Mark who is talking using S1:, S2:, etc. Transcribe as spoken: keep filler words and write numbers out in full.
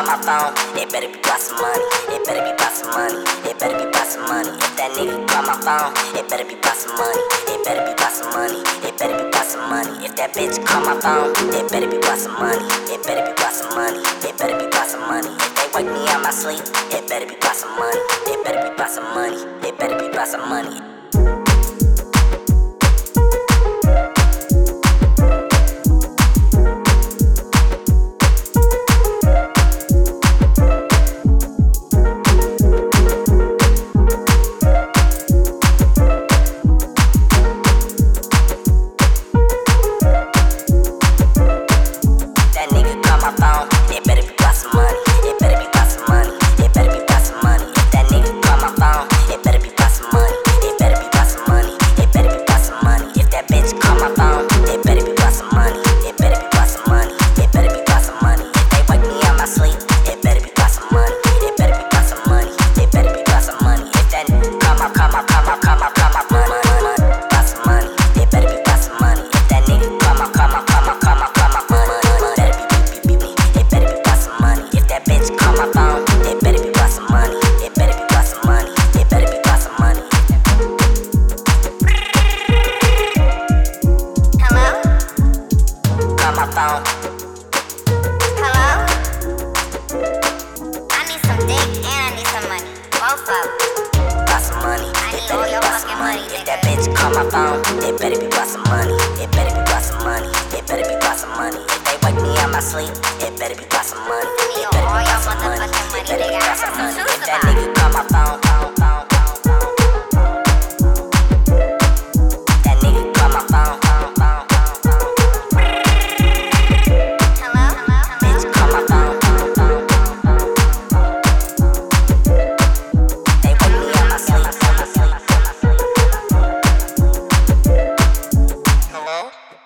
S1: my phone, it better be about some money. It better be about some money. It better be about some money. If that nigga call my phone, it better be about some money. It better be about some money. It better be about some money. If that bitch call my phone, it better be about some money. It better be about some money. It better be about some money. If they wake me out my sleep, it better be about some money. It better be about some money. It better be about some money.
S2: Hello? I need some dick and I need some money. Both of them.
S1: Got some money.
S2: I need all your fucking money,
S1: If
S2: nigga.
S1: that bitch call my phone, it better be about some money. It better be about some money. It better be about some money. If they wake me out my sleep, it better be about some money.
S2: I need
S1: It better
S2: all
S1: be
S2: your
S1: about some money.
S2: motherfucking money,
S1: It better be
S2: nigga. I
S1: about
S2: got
S1: some
S2: some
S1: money.
S2: shoes
S1: If
S2: to
S1: that
S2: buy.
S1: nigga